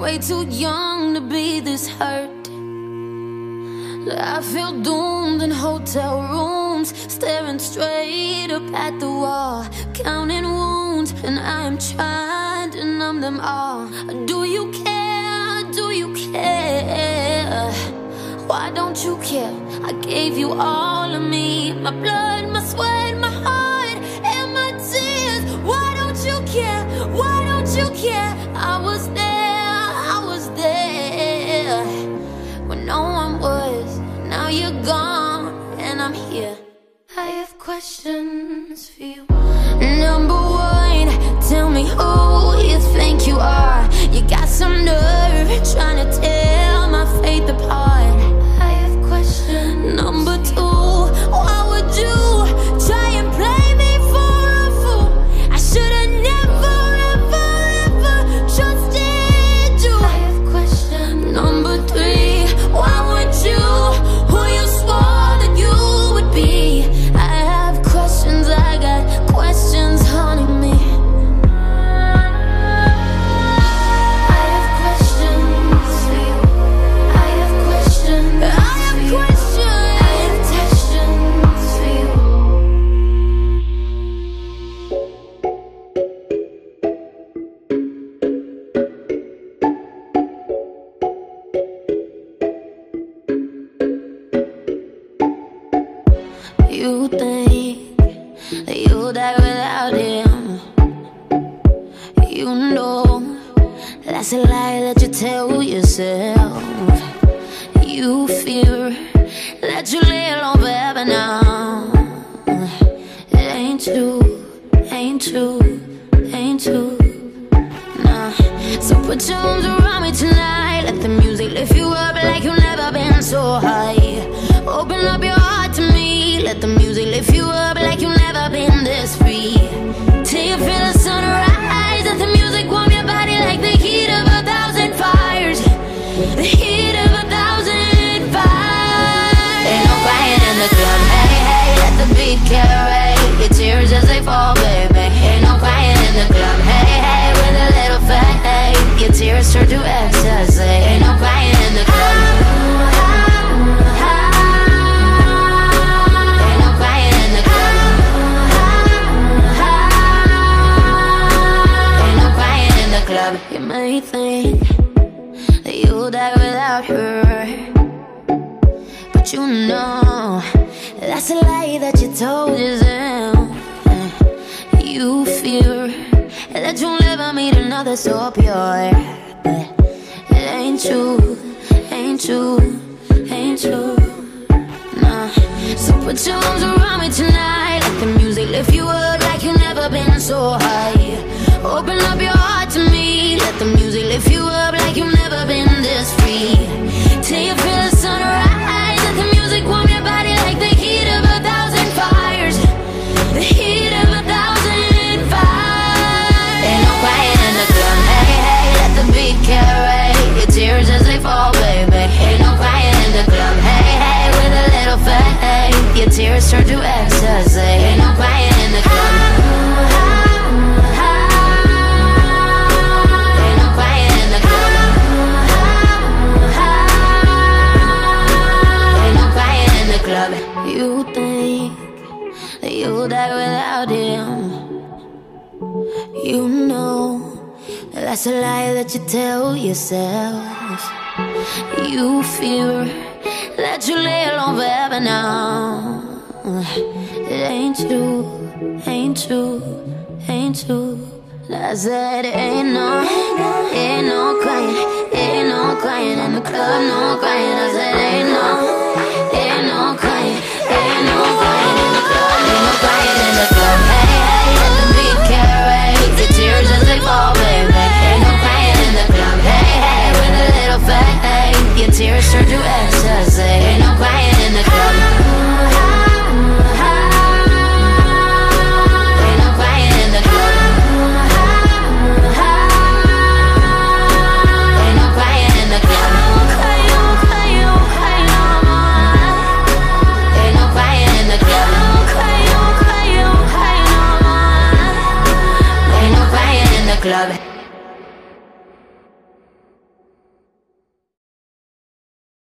way too young to be this hurt. I feel doomed in hotel rooms, staring straight up at the wall, counting wounds, and I am trying to numb them all. Do you care? Do you care? Why don't you care? I gave you all of me, my blood, my sweat, my heart, and my tears. Why don't you care? Why don't you care? I was there when no one was. Now you're gone and I'm here. I have questions for you. Number one, tell me who you think you are. You got some nerve trying to tear my faith apart. I have questions. Number two, why would you try and play me for a fool? I should've never, ever, ever trusted you. I have questions. Number three, why would you, who you swore that you would be? I have questions, I got questions haunting me. I have questions for you. I have questions. I have questions. I have questions for you. You think that you'll die without him. You know that's a lie that you tell yourself. You fear that you lay alone forever now. It ain't true, ain't true, ain't true. Nah. So put your arms around me tonight. Let the music lift you up like you've never been so high. Open up your heart to me. Let the music lift you up like you've never been this free. Till you feel the sunrise. Let the music warm your body like the heat of 1,000 fires. The heat of 1,000 fires. Ain't no crying in the club. Hey, hey, let the beat carry your tears as they fall, baby. Ain't no crying in the club. Hey, hey, with a little fade, your tears turn to ecstasy. Ain't no crying in the club. You may think that you'll die without her, but you know that's a lie that you told yourself. You fear that you'll never meet another so pure, but it ain't true, ain't true, ain't true. Nah. So put your arms around me tonight. Let the music lift you up like you've never been so high. Open up your heart to me. Let the music lift you up like you've never been this free. Till you feel the sunrise. Let the music warm your body like the heat of 1,000 fires. The heat of 1,000 fires. Ain't no crying in the club. Hey, hey, let the beat carry your tears as they fall, baby. Ain't no crying in the club. Hey, hey, with a little fade, your tears turn to ecstasy. Ain't no crying in the club. You think that you'll die without him. You know that's a lie that you tell yourself. You fear that you lay alone forever now. It ain't true, ain't true, ain't true. I said ain't no crying, ain't no crying in the club, no crying. I said ain't no crying, ain't no crying in the club, ain't no crying in the club. Hey, hey, let the beat carry the tears as they fall, baby. Ain't no crying in the club. Hey, hey, with a little fade, your tears turn to ecstasy. Ain't no crying in the club. Ain't no crying in the club. Ain't no crying in the club. Club.